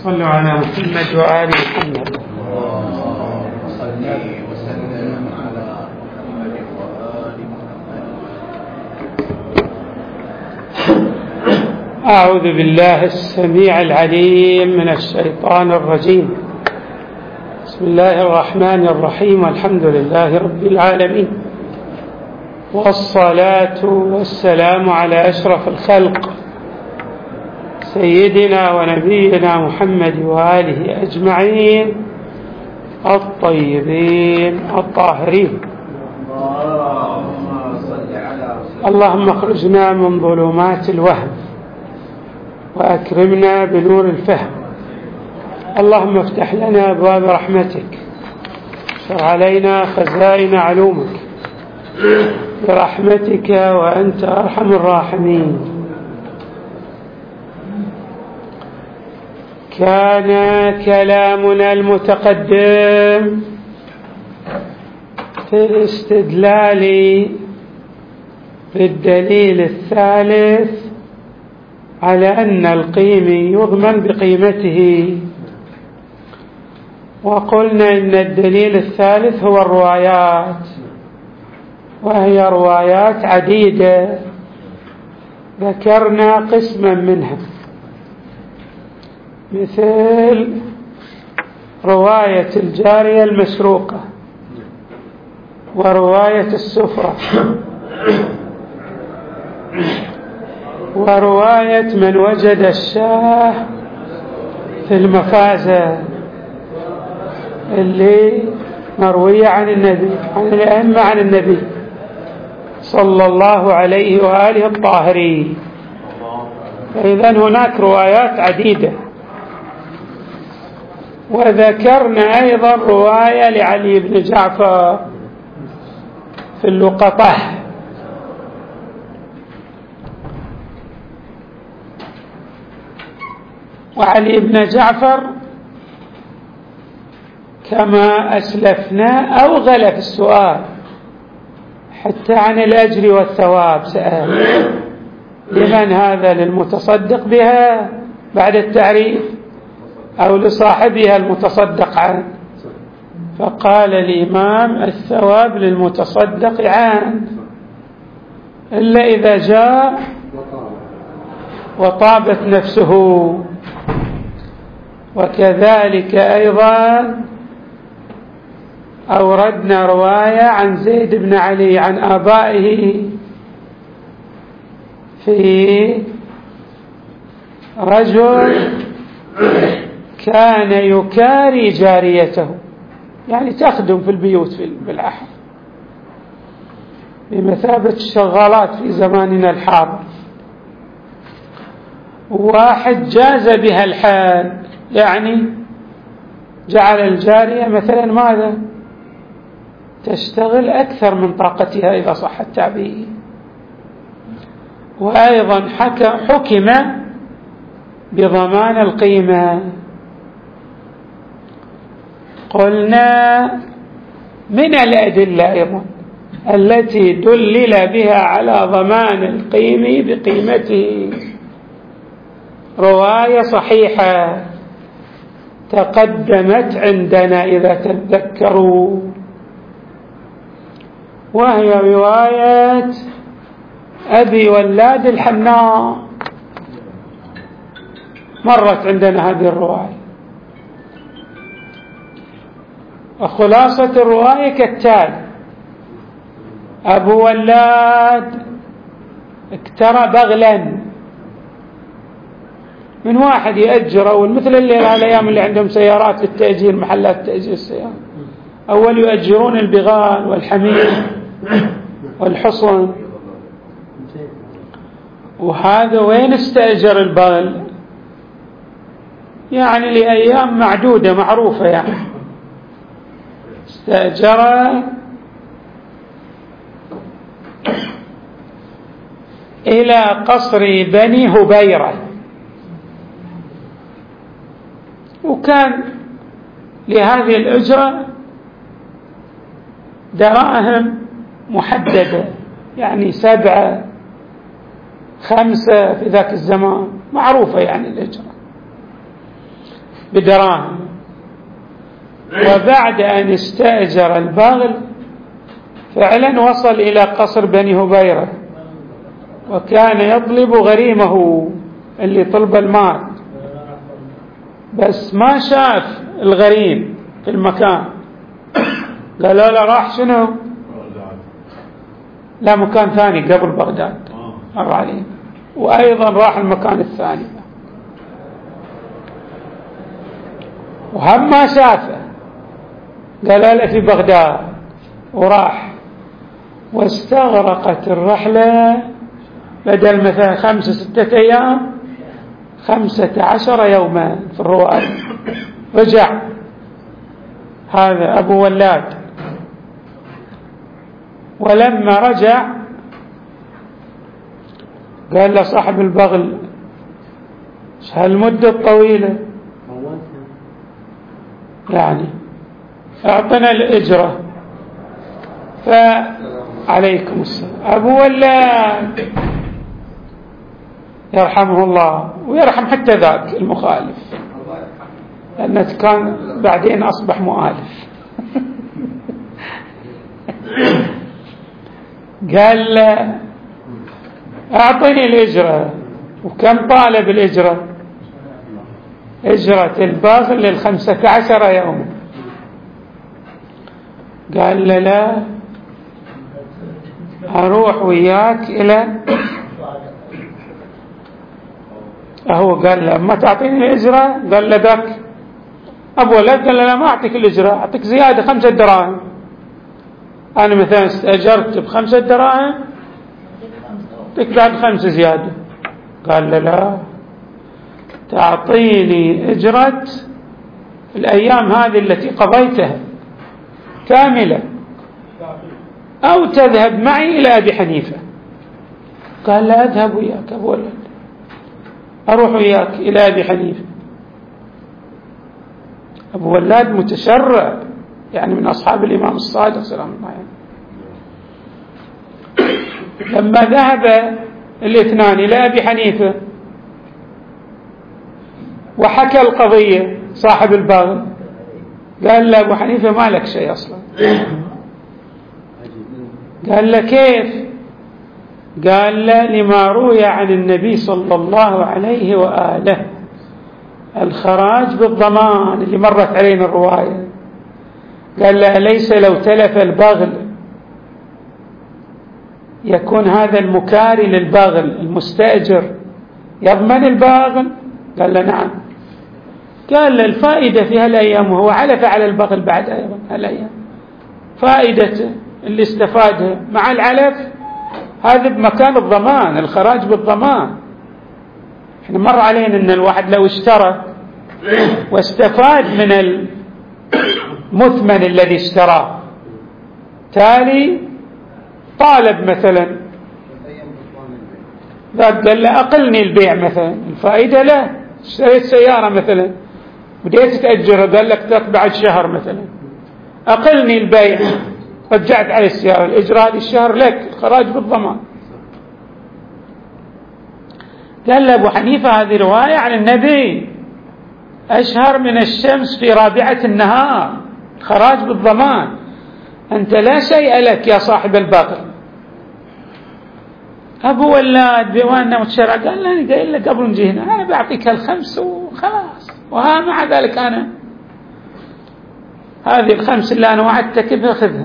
صلوا على محمد وآل محمد. صلي وسلم على محمد وآل محمد. أعوذ بالله السميع العليم من الشيطان الرجيم. بسم الله الرحمن الرحيم، والحمد لله رب العالمين، والصلاة والسلام على أشرف الخلق سيدنا ونبينا محمد وآله أجمعين الطيبين الطاهرين. اللهم اخرجنا من ظلمات الوهم وأكرمنا بنور الفهم. اللهم افتح لنا أبواب رحمتك، اشر علينا خزائن علومك برحمتك وأنت أرحم الراحمين. كان كلامنا المتقدم في الاستدلال بالدليل الثالث على أن القيمي يضمن بقيمته، وقلنا إن الدليل الثالث هو الروايات، وهي روايات عديدة ذكرنا قسما منها، مثل رواية الجارية المسروقة، ورواية السفرة، ورواية من وجد الشاه في المفازة اللي مروية عن النبي، عن الأئمة عن النبي صلى الله عليه وآله الطاهرين. فإذن هناك روايات عديدة. وذكرنا أيضا رواية لعلي بن جعفر في اللقطة، وعلي بن جعفر كما أسلفنا أوغل في السؤال، حتى عن الأجر والثواب سأل: لمن هذا؟ للمتصدق بها بعد التعريف أو لصاحبها المتصدق عنه؟ فقال الإمام: الثواب للمتصدق عنه، إلا إذا جاء وطابت نفسه. وكذلك أيضا أوردنا رواية عن زيد بن علي عن آبائه في رجل كان يكاري جاريته، يعني تخدم في البيوت بالأحر بمثابة الشغالات في زماننا الحاضر. واحد جاز بها الحال، يعني جعل الجارية مثلا ماذا؟ تشتغل أكثر من طاقتها إذا صح التعبير. وأيضا حكم بضمان القيمة. قلنا من الأدلة أيضا التي دلل بها على ضمان القيم بقيمته رواية صحيحة تقدمت عندنا إذا تذكروا، وهي رواية أبي ولاد الحناء. مرت عندنا هذه الرواية، وخلاصة الرواية كالتالي: أبو ولاد اكترى بغلا من واحد يأجر، أول مثل اللي الأيام اللي عندهم سيارات للتأجير، محلات تأجير السيارات، أول يؤجرون البغال والحمير والحصن. وهذا وين استأجر البغل؟ يعني لأيام معدودة معروفة، يعني استأجر إلى قصر بني هبيرة، وكان لهذه الأجرة دراهم محددة، يعني 7 5 في ذاك الزمان معروفة يعني الأجرة. بدراهم. وبعد أن استأجر البغل فعلا وصل إلى قصر بني هبيرة، وكان يطلب غريمه اللي طلب المال، بس ما شاف الغريم في المكان. قال لا راح شنو؟ لا مكان ثاني قبل بغداد مر عليه، وأيضا راح المكان الثاني وهم ما شافه. قال لا في بغداد، وراح واستغرقت الرحلة بدل مثلا 5-6 أيام 15 يوما في الرواية. رجع هذا أبو ولاد، ولما رجع قال له صاحب البغل هالمدة الطويلة يعني أعطنا الإجرة. فعليكم السلام أبو ولاد يرحمه الله ويرحم حتى ذاك المخالف، لأنه كان بعدين أصبح مؤالف. قال له أعطني الإجرة. وكم طالب الإجرة؟ إجرة الباغل 15 يوم. قال له لا أروح وياك إلى هو قال له ما تعطيني الإجرة؟ قال له ذاك أبو ولد قال له لا ما أعطيك الإجرة، أعطيك زيادة 5 دراهم. أنا مثلا استأجرت ب5 دراهم، أعطيك بعد 5 زيادة. قال له لا تعطيني إجرة الأيام هذه التي قضيتها كاملة، أو تذهب معي إلى أبي حنيفة. قال لا أذهب وياك أبو ولد، أروح وياك إلى أبي حنيفة. أبو ولاد متشرع يعني من أصحاب الإمام الصادق سلام الله عليه. لما ذهب الاثنان إلى أبي حنيفة وحكى القضية صاحب الباغل، قال له أبو حنيفة ما لك شيء أصلا. قال له كيف؟ قال له لما روي عن النبي صلى الله عليه وآله الخراج بالضمان اللي مرت علينا الرواية. قال له أليس لو تلف البغل يكون هذا المكاري للبغل المستأجر يضمن الباغل؟ قال له نعم. قال له الفائدة في هالأيام، وهو علف على البغل بعد أيضا هالأيام، فائدته اللي استفادها مع العلف هذا بمكان الضمان، الخراج بالضمان. احنا مر علينا ان الواحد لو اشترى واستفاد من المثمن الذي اشتراه، تالي طالب مثلا ذاك قال له أقلني البيع مثلا، الفائدة له. اشتريت سيارة مثلا بديت تأجرها، قال لك ذاك بعد شهر مثلا أقلني البيع، رجعت على السيارة، الإجراء للشهر لك، الخراج بالضمان. قال له أبو حنيفة هذه رواية عن النبي أشهر من الشمس في رابعة النهار، خراج بالضمان. أنت لا شيء لك يا صاحب الباطل. أبو ولاد بما أنه متشرع قال له أنا قايل لك قبل نجي هنا أنا بعطيك ال5 وخلاص، وها مع ذلك أنا هذه ال5 اللي أنا وعدتك بها خذها.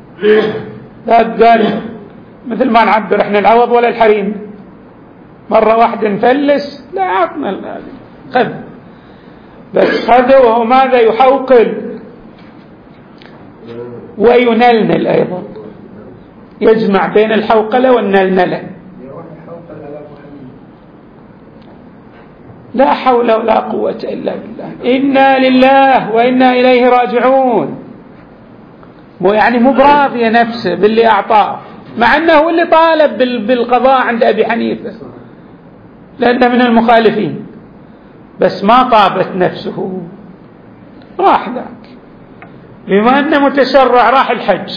قال مثل ما نعبر احنا العوض ولا الحريم، مرة واحدة نفلس، لا عطنا خذ. بس خذ وهو ماذا يحوقل وينلنل أيضا، يجمع بين الحوقلة والنلنلة. لا حول ولا قوة إلا بالله. إنا لله وإنا إليه راجعون. يعني مو براضي نفسه باللي أعطاه، مع أنه هو اللي طالب بالقضاء عند أبي حنيفة لأنه من المخالفين، بس ما طابت نفسه، راح ذاك. بما أنه متشرع راح الحج،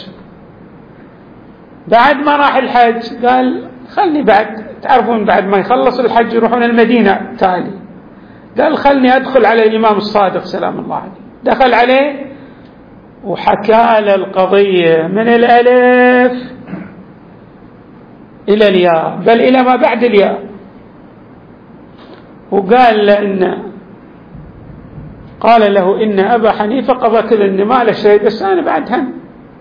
بعد ما راح الحج قال خلني بعد، تعرفون بعد ما يخلص الحج يروحون المدينة تالي، قال خلني أدخل على الإمام الصادق سلام الله عليه. دخل عليه وحكى له القضية من الألف إلى الياء، بل إلى ما بعد الياء. وقال له قال له إن أبا حنيفة قضى كذا، إن ما له شيء، بس أنا بعد هم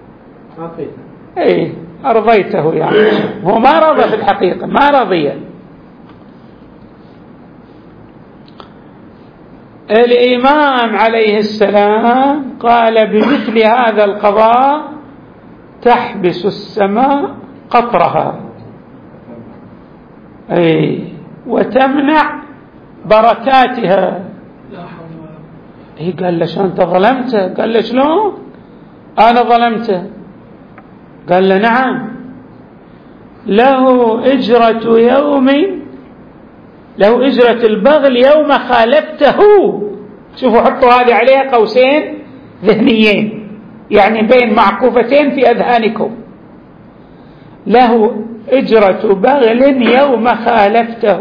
أرضيته يعني. هو ما رضى في الحقيقة، ما رضي. الإمام عليه السلام قال بمثل هذا القضاء تحبس السماء قطرها وتمنع بركاتها. قال له شو أنت ظلمته؟ قال له شلون أنا ظلمته؟ قال له نعم، له إجرة البغل يوم خالفته. شوفوا حطوا هذه عليها قوسين ذهنيين، يعني بين معكوفتين في أذهانكم. له إجرة بغل يوم خالفته،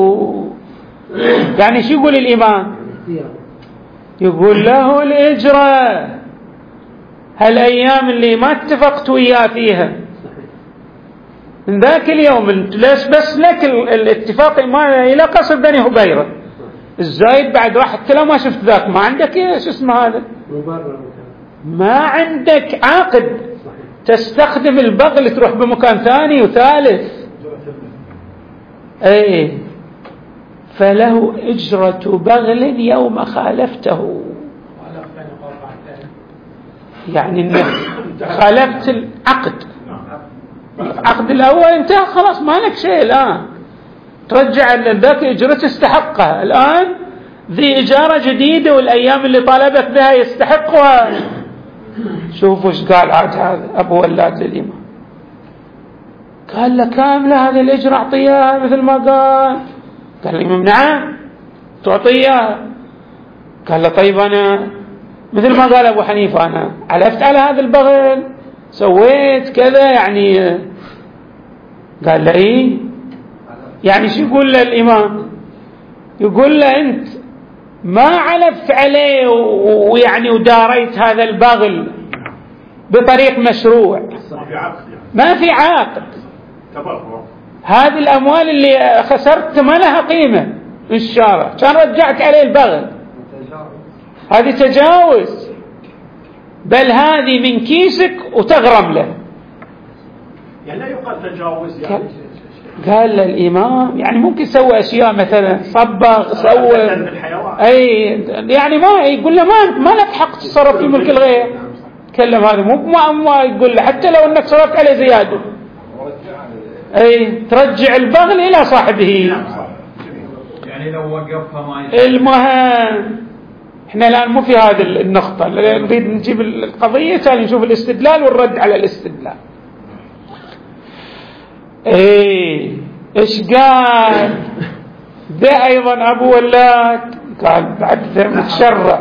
يعني شو يقول الإمام؟ يقول له الإجرة هالأيام اللي ما اتفقت وياه فيها من ذاك اليوم، بس لك الاتفاق ما إلى قصر بني هبيرة الزايد، بعد راح قلت له ما شفت ذاك، ما عندك شو اسمه هذا، ما عندك عاقد تستخدم البغل تروح بمكان ثاني وثالث. فله إجرة بغل يوم خالفته، يعني انك خالفت العقد الأول انتهى خلاص، ما لك شيء الآن، ترجع ذاك إجرة تستحقها. الآن ذي إجارة جديدة والأيام اللي طالبت بها يستحقها. شوفوا ايش قال عاد هذا أبو ولاد للإمام، قال له كاملة هذه الإجرة أعطيها مثل ما قال الإمام نعم تعطيها. قال له طيب أنا مثل ما قال أبو حنيفة أنا علفت على هذا البغل سويت كذا يعني. قال له يعني شو يقول له الإمام؟ يقول له أنت ما علفت عليه ويعني وداريت هذا البغل بطريق مشروع، ما في عقد. هذه الأموال اللي خسرت ما لها قيمة في الشارع، كان رجعت عليه البغل، هذه تجاوز، بل هذه من كيسك وتغرم له. يعني لا يقال تجاوز يعني. قال للإمام يعني ممكن سوى أشياء مثلا صبغ سوى يعني ما يقول له ما لك حق تصرف في ملك الغير. تكلم هذا ما يقول له حتى لو أنك صرفت عليه زيادة ترجع البغل إلى صاحبه. يعني لو وقفها ما المهم احنا الآن مو في هذه النقطة، نريد نجيب القضية ثاني نشوف الاستدلال والرد على الاستدلال. ايش قال ده ايضا ابو ولاد؟ قال بعد متشرع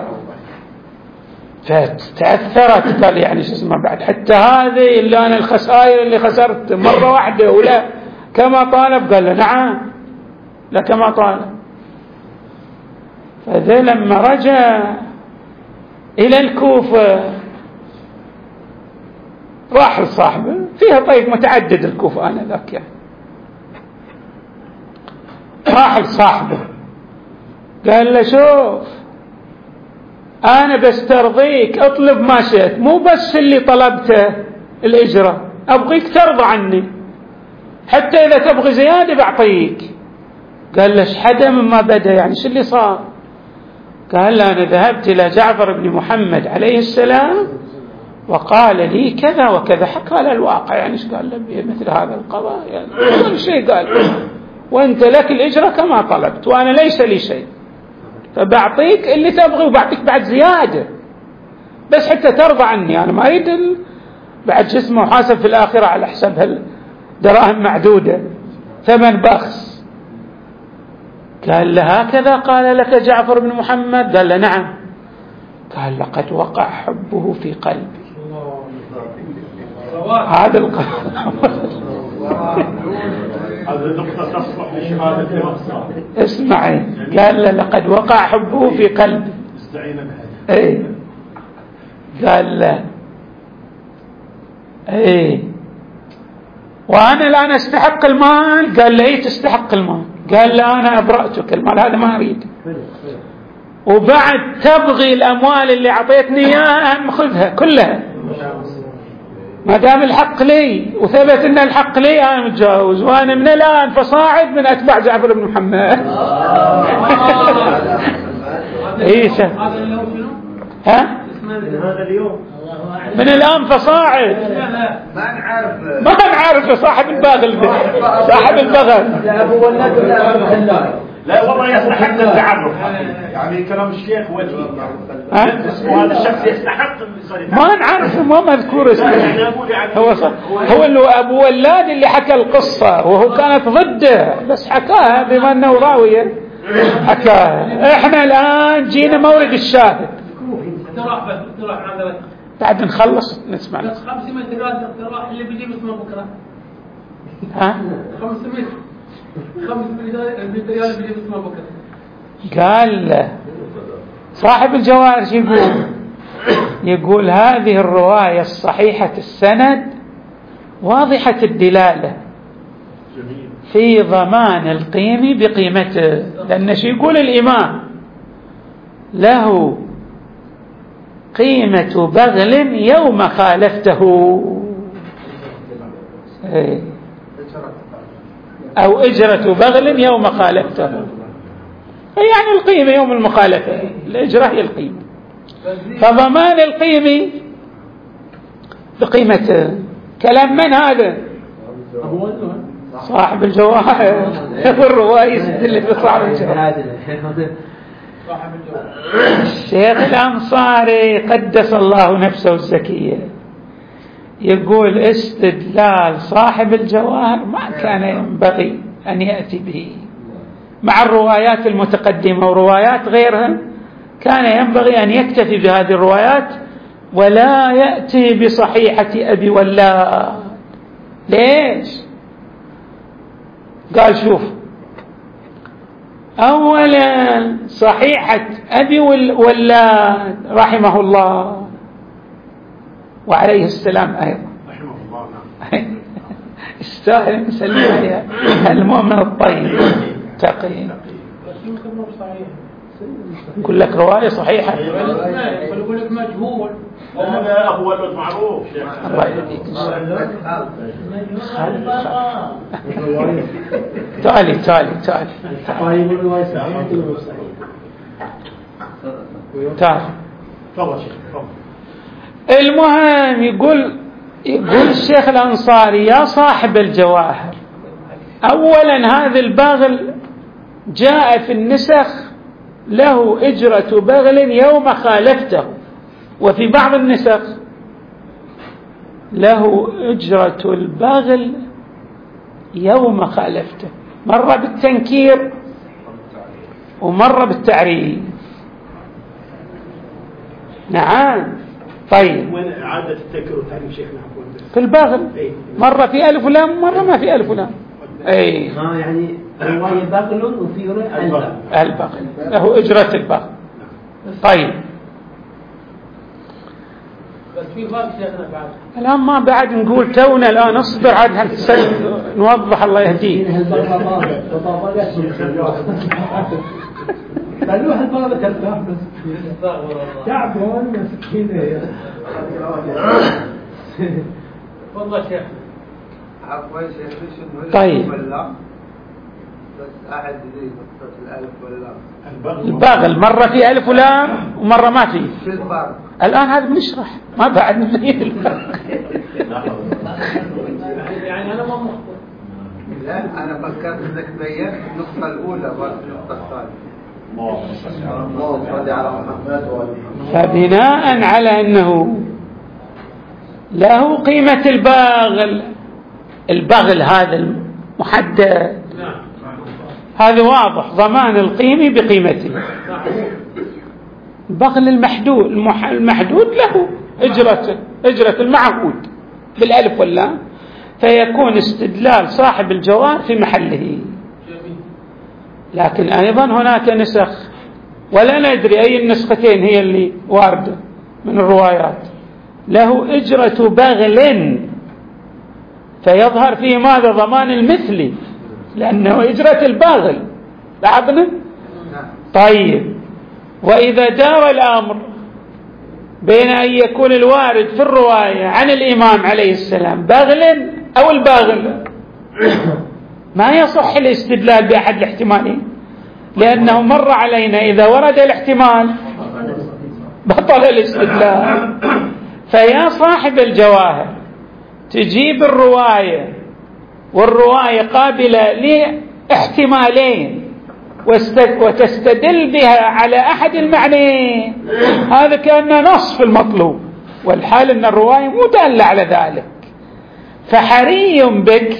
فتأثرت، قال يعني شو اسمه بعد حتى هذه اللي انا الخسائر اللي خسرت مرة واحدة ولا كما طالب؟ قال له نعم لا كما طالب. فذا لما رجع الى الكوفة راح لصاحبه، فيها طيب متعدد الكوفة أنا ذاك يعني، راح لصاحبه قال له شوف أنا بسترضيك اطلب ما شئت، مو بس اللي طلبته الإجرة، أبغيك ترضى عني، حتى إذا تبغي زيادة بعطيك. قال له حدا مما بدأ يعني شو اللي صار؟ قال له أنا ذهبت إلى جعفر بن محمد عليه السلام وقال لي كذا وكذا، حكى له الواقع يعني ايش قال له مثل هذا القضاء يعني كل شيء قال، وانت لك الإجرة كما طلبت وانا ليس لي شيء، فبعطيك اللي تبغي وبعطيك بعد زيادة بس حتى ترضى عني، انا ما اريد بعد جسمه وحاسب في الآخرة على حساب دراهم معدودة ثمن بخس. قال له هكذا قال لك جعفر بن محمد؟ قال له نعم. قال لقد وقع حبه في قلبي. هذا القول هذه النقطة تصلح لشهادة الإمام الصادق. اسمعي، قال له لقد وقع حبه في قلبي. استعين بها. اي قال له اي وانا الان استحق المال. قال له اي تستحق المال. قال له انا ابرأتك المال هذا ما اريد، وبعد تبغي الاموال اللي اعطيتني اياها خذها كلها ما دام الحق لي، وثبت ان الحق لي انا متجاوز، وانا من الان فصاعد من اتباع جعفر بن محمد. عيسى ها هذا اليوم من الان فصاعد. ما نعرف صاحب البغل ده، صاحب البغل. لا والله يستحق التعرف، يعني كلام الشيخ وجهي. اسمه هذا الشخص يستحق ما نعرف، ما مذكور اسمه. هو اللي ابو ولاد اللي حكى القصه، وهو كانت ضده بس حكاها بما انه راويه حكاها. احنا الان جينا مورد الشاهد. بعد نخلص نسمع. بس 500 ريال اللي بيجيب اسمه بكره. ها 500 ريال بيجيب اسمه بكره. قال صاحب الجواهر شو يقول هذه الرواية الصحيحة السند واضحة الدلالة في ضمان القيم بقيمته. لأن شو يقول الإمام له قيمة بغل يوم خالفته، أو إجرة بغل يوم خالفته، يعني القيمة يوم المخالفة، الإجرة هي القيمة. فضمان القيمة بقيمته كلام من هذا؟ صاحب الجواهر. الرواية اللي في صاحب الجواهر الشيخ الأنصاري قدس الله نفسه الزكية يقول استدلال صاحب الجواهر ما كان ينبغي أن يأتي به مع الروايات المتقدمة وروايات غيرها، كان ينبغي أن يكتفي بهذه الروايات ولا يأتي بصحيحة أبي ولاد. ليش؟ قال شوف، أولا صحيحة أبي ولاد رحمه الله وعليه السلام أيضا رحمه الله استاهل نسلم عليها المؤمن الطيب تقي. يقول لك رواية صحيحة، يقول لك مجهول. هذا أبو ولد معروف. الله يهديك. تعالي تعال. المهم يقول الشيخ الأنصاري يا صاحب الجواهر، أولا هذا البغل جاء في النسخ له إجرة بغل يوم خالفته، وفي بعض النسخ له إجرة البغل يوم خالفته، مرة بالتنكير ومرة بالتعريف. نعم. طيب وين إعادة التذكير والتعريف شيخنا؟ في البغل مرة في ألف ولام مرة ما في ألف ولام. أي يعني رواية بغل وفي رواية البغل له إجرة البغل. طيب بس في فرق شيخنا بعد الآن ما بعد نقول تونا الآن اصبر عاد نوضح الله يهديه. خلوها البغل كالبغل بس تعبون مسكينة. والله شيخ عفوا شيخ. طيب بس أحد يريد نقطة الألف ولا البغل مرة في ألف ولام ومرة ما في. شو الفرق؟ الآن هذا بنشرح ما بعد نبين الفرق. يعني أنا ما مخطئ. لا أنا فكرت إنك بيّنت النقطة الأولى والنقطة الثانية. فبناء على أنه له قيمة البغل هذا المحدد، هذا واضح ضمان القيمة بقيمته. البغل المحدود له إجرة المعهود بالألف واللام، فيكون استدلال صاحب الجواهر في محله. لكن أيضا هناك نسخ ولا ندري أي النسختين هي اللي واردة من الروايات، له إجرة بغل، فيظهر فيه ماذا؟ ضمان المثلي، لأنه إجرة الباغل. لاحظنا؟ طيب، وإذا دار الأمر بين أن يكون الوارد في الرواية عن الإمام عليه السلام بغل أو الباغل، ما يصح الاستدلال بأحد الاحتمالين، لأنه مر علينا إذا ورد الاحتمال بطل الاستدلال. فيا صاحب الجواهر تجيب الرواية والرواية قابلة لاحتمالين وتستدل بها على أحد المعنيين، هذا كأنه نص في المطلوب، والحال أن الرواية مو دالة على ذلك. فحري بك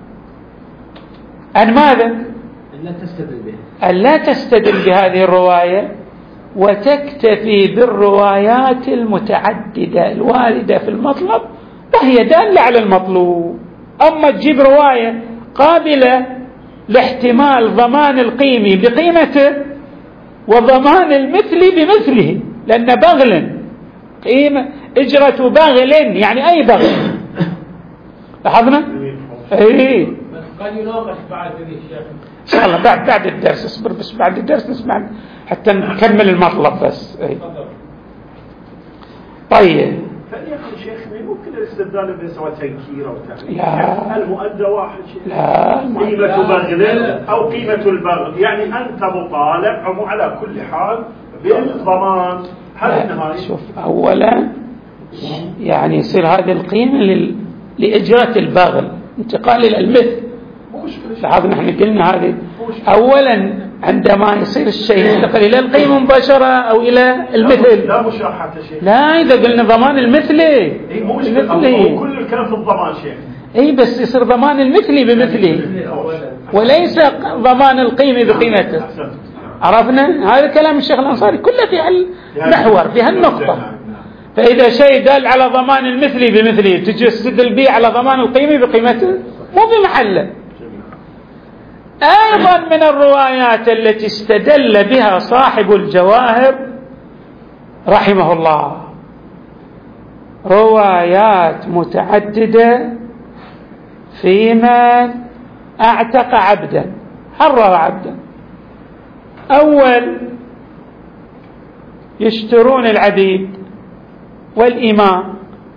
أن ماذا؟ أن لا تستدل بهذه الرواية، وتكتفي بالروايات المتعددة الواردة في المطلب وهي دالة على المطلوب. أما تجيب رواية قابلة لاحتمال ضمان القيمي بقيمته وضمان المثلي بمثله، لأن بغل قيمة إجرة بغل يعني أي بغل. لاحظنا؟ إيه قد يناقش بعد الشيخ إن شاء الله بعد الدرس. اصبر بس بعد الدرس نسمع حتى نكمل المطلب بس. إيه. طيب فليقل شيخنا ممكن الاستدلال بسوى تنكير أو تحريف، لا. المؤدى واحد شيء، لا قيمة بغل أو قيمة البغل، يعني أنت مطالب على كل حال بالضمان. هل النهاية شوف أولا يعني يصير هذه القيمة لإجرة البغل انتقال إلى المثل. لاحظ نحن قلنا هذه أولا عندما يصير الشيء ينتقل إلى القيمة مباشرة أو إلى المثل. لا مشاحة شيء. لا إذا قلنا ضمان المثلي المثلي كل الكلام في الضمان شيء. أي بس يصير ضمان المثلي بمثله وليس ضمان القيمة بقيمته. عرفنا؟ هذا كلام الشيخ الأنصاري كله في المحور في هالنقطة. فإذا شيء دال على ضمان المثلي بمثله تجي تستدل به على ضمان القيمة بقيمته مو بمحله. أيضا من الروايات التي استدل بها صاحب الجواهر رحمه الله روايات متعددة في من اعتق عبدا حرر عبدا. أول يشترون العبيد والإمام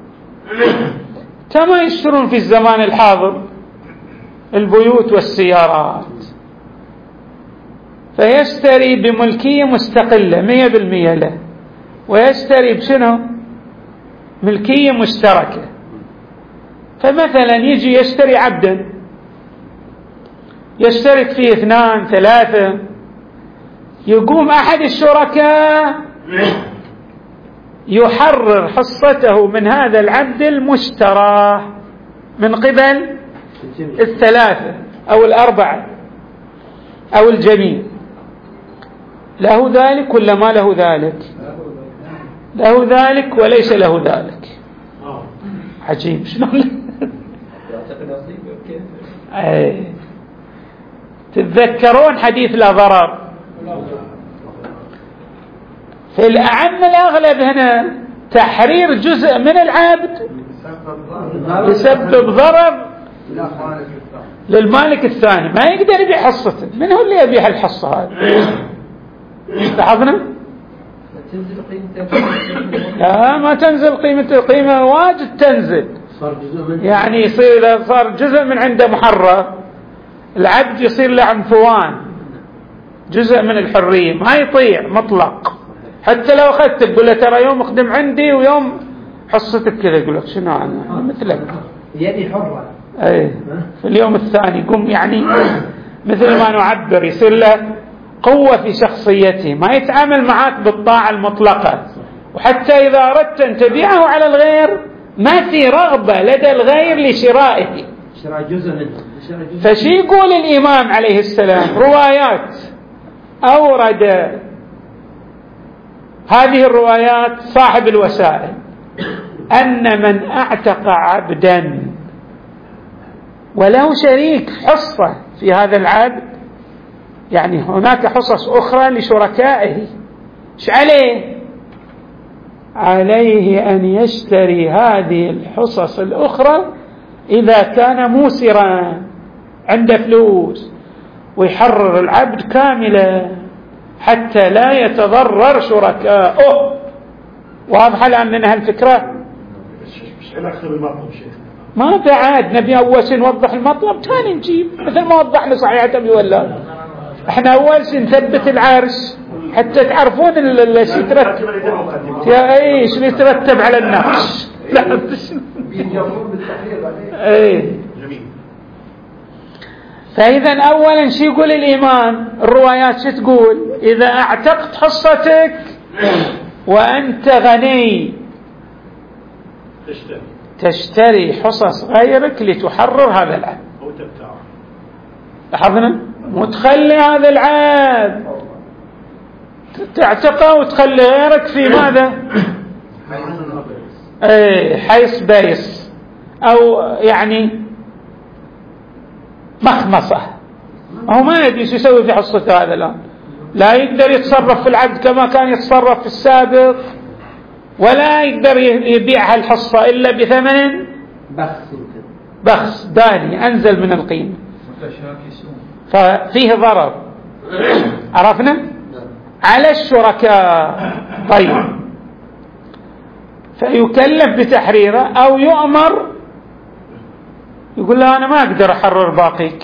كما يشترون في الزمان الحاضر البيوت والسيارات، فيشتري بملكية مستقلة 100% له، ويشتري بشنو؟ ملكية مشتركة. فمثلا يجي يشتري عبدا يشترك فيه 2 3، يقوم أحد الشركاء يحرر حصته من هذا العبد المشترى من قبل 3 أو 4 أو الجميع. له ذلك ولا ما له ذلك؟ له ذلك وليس له ذلك. عجيب شلون. تتذكرون حديث لا ضرر؟ في الأعم الأغلب هنا تحرير جزء من العبد يسبب ضرر للمالك الثاني، ما يقدر يبيع حصته. من هو اللي يبيع الحصة هذه؟ لاحظنا؟ لا ما تنزل قيمته، قيمة واجد تنزل. يعني يصير إذا صار جزء من عنده محرر العبد يصير له عنفوان، جزء من الحرية ما يطيع مطلق. حتى لو أخذت تقول له ترى يوم اخدم عندي ويوم حصتك كذا، يقول لك شنو أنا مثلك يدي حرة. أي في اليوم الثاني يقوم يعني مثل ما نعبر يصير له قوة في شخصيته، ما يتعامل معك بالطاعة المطلقة. وحتى إذا أردت أن تبيعه على الغير ما في رغبة لدى الغير لشرائه. شراء جزء منه. فشي يقول الإمام عليه السلام روايات أورد هذه الروايات صاحب الوسائل أن من اعتق عبدا وله شريك حصة في هذا العبد، يعني هناك حصص أخرى لشركائه، إيش عليه؟ عليه أن يشتري هذه الحصص الأخرى إذا كان موسرا عنده فلوس، ويحرر العبد كاملا حتى لا يتضرر شركائه. واضحة الآن لنا هالفكرة؟ مش علاقة بالمطلب شيخ. ما بعد نبي أول شيء نوضح المطلب ثاني نجيب، مثل ما وضحنا صحيحة أبي ولا احنا أول شيء نثبت العرش حتى تعرفون الشيء ايش يترتب على النقش. لا بيجاوبون بالتحرير بعدين. ايه. فإذا أولا شو يقول الإمام؟ الروايات شو تقول؟ إذا اعتقت حصتك وأنت غني تشتري حصص غيرك لتحرر هذا العبد. لاحظنا؟ متخلي هذا العبد تعتقه وتخلي غيرك في ماذا؟ حيث بيس أو يعني مخمصة. هو ما يدري شو يسوي في حصته هذا الآن، لا يقدر يتصرف في العبد كما كان يتصرف في السابق، ولا يقدر يبيع هالحصة إلا بثمن بخس داني أنزل من القيمة، ففيه ضرر. عرفنا؟ على الشركاء. طيب، فيكلف بتحريره أو يؤمر، يقول له أنا ما أقدر أحرر باقيك،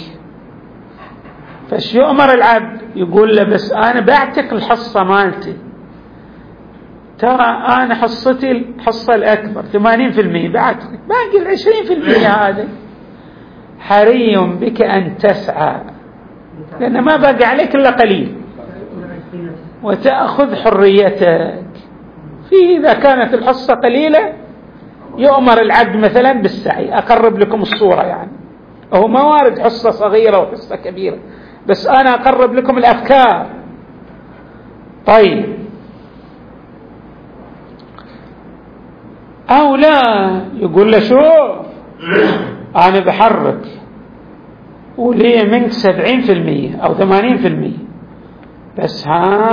فش يؤمر العبد؟ يقول له بس أنا بعتق الحصة مالتي، ترى أنا حصتي الحصة الأكبر 80% بعتقك، باقي 20% هذا حري بك أن تسعى، لأن ما باقي عليك إلا قليل، وتأخذ حريتك فيه. إذا كانت الحصة قليلة يؤمر العبد مثلا بالسعي. أقرب لكم الصورة، يعني هو ما وارد حصة صغيرة وحصة كبيرة، بس أنا أقرب لكم الأفكار. طيب، أو لا يقول له شوف أنا بحرك ولي منك 70% أو 80%، بس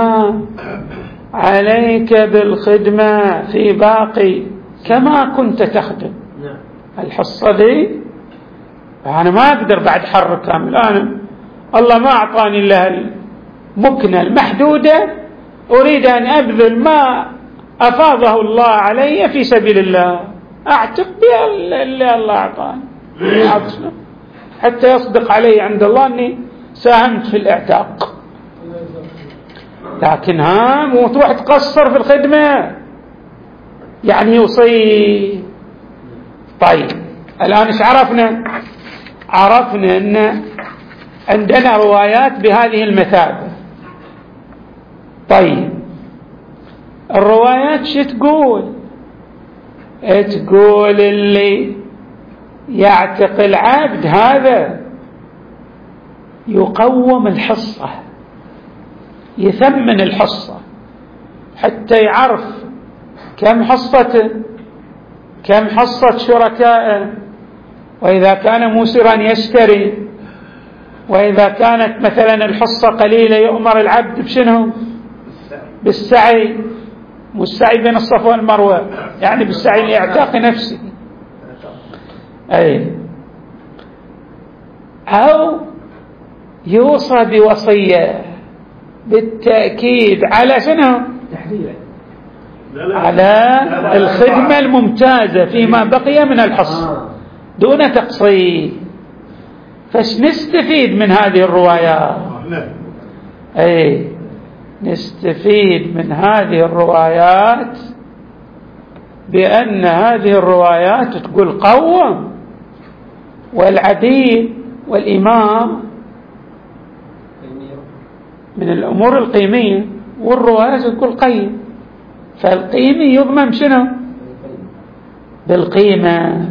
عليك بالخدمة في باقي كما كنت تخدم الحصة دي. أنا ما أقدر بعد حرك كامل، أنا الله ما أعطاني إلا المكنة المحدودة، أريد أن أبذل ما أفاضه الله علي في سبيل الله، أعتق باللي الله أعطاني حتى يصدق علي عند الله أني ساهمت في الإعتاق. لكن مو تروح تقصر في الخدمة، يعني يوصي. طيب، الآن إيش عرفنا؟ عرفنا أن عندنا روايات بهذه المثابة. طيب، الروايات شو تقول؟ تقول اللي يعتق العبد هذا يقوم الحصة، يثمن الحصة حتى يعرف كم حصته، كم حصة شركائه، وإذا كان موسرا يشتري، وإذا كانت مثلا الحصة قليلة يؤمر العبد بشنو؟ بالسعي، مو السعي بين الصفا والمروة، يعني بالسعي لإعتاق نفسه. أي، أو يوصى بوصية بالتأكيد على شنو؟ على الخدمة الممتازة فيما بقي من الحصة دون تقصير. فاش نستفيد من هذه الروايات؟ أي، نستفيد من هذه الروايات بأن هذه الروايات تقول قوم، والعبيد والإمام من الأمور القيمية، والروايات تقول قيم، فالقيمي يضمن شنو؟ بالقيمة.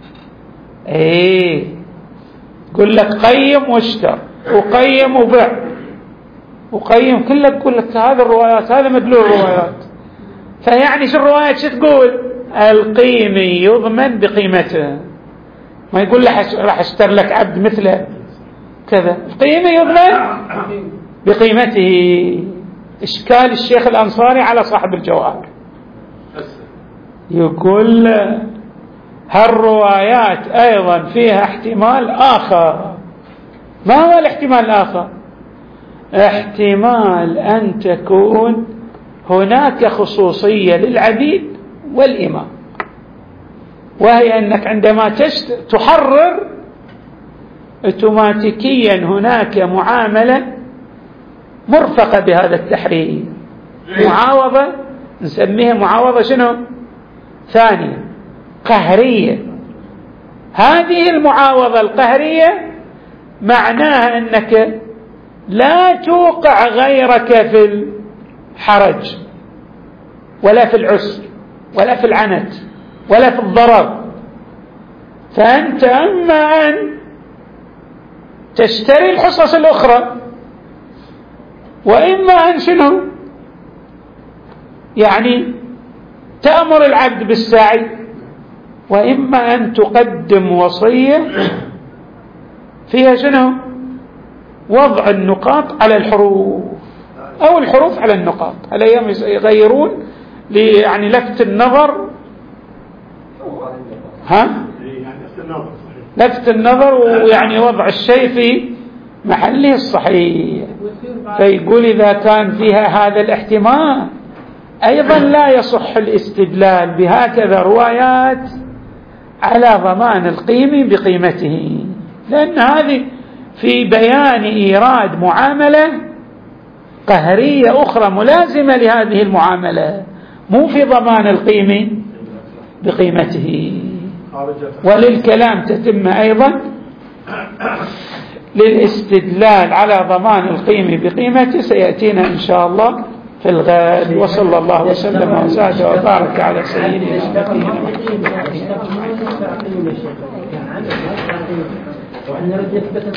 ايه، يقول لك قيم واشتر وقيم وبع وقيم، كله تقول لك هذه الروايات، هذا مدلول الروايات. فيعني شو الروايات شو تقول؟ القيمي يضمن بقيمته، ما يقول له راح اشتري لك عبد مثله كذا، القيمة يضمن بقيمته. إشكال الشيخ الأنصاري على صاحب الجواب، يقول هالروايات أيضا فيها احتمال آخر. ما هو الاحتمال الآخر؟ احتمال أن تكون هناك خصوصية للعبيد والإمام، وهي أنك عندما تحرر اوتوماتيكيا هناك معاملة مرفقة بهذا التحرير، معاوضة نسميها معاوضة شنو؟ ثانية قهرية. هذه المعاوضة القهرية معناها أنك لا توقع غيرك في الحرج ولا في العسر ولا في العنت ولا في الضرر، فأنت أما أن تشتري الحصص الأخرى، وإما أن شنو يعني تأمر العبد بالسعي، وإما أن تقدم وصية فيها شنو وضع النقاط على الحروف أو الحروف على النقاط. هالأيام يغيرون يعني لفت النظر، لفت النظر ويعني وضع الشيء في محله الصحيح. فيقول إذا كان فيها هذا الاحتمال أيضا لا يصح الاستدلال بهكذا روايات على ضمان القيمة بقيمته، لأن هذه في بيان إيراد معاملة قهرية أخرى ملازمة لهذه المعاملة، مو في ضمان القيمة بقيمته. وللكلام تتم أيضا للاستدلال على ضمان القيمة بقيمته سيأتينا إن شاء الله في الغد. وصلى الله وسلم وزاد وبارك على سيدنا محمد.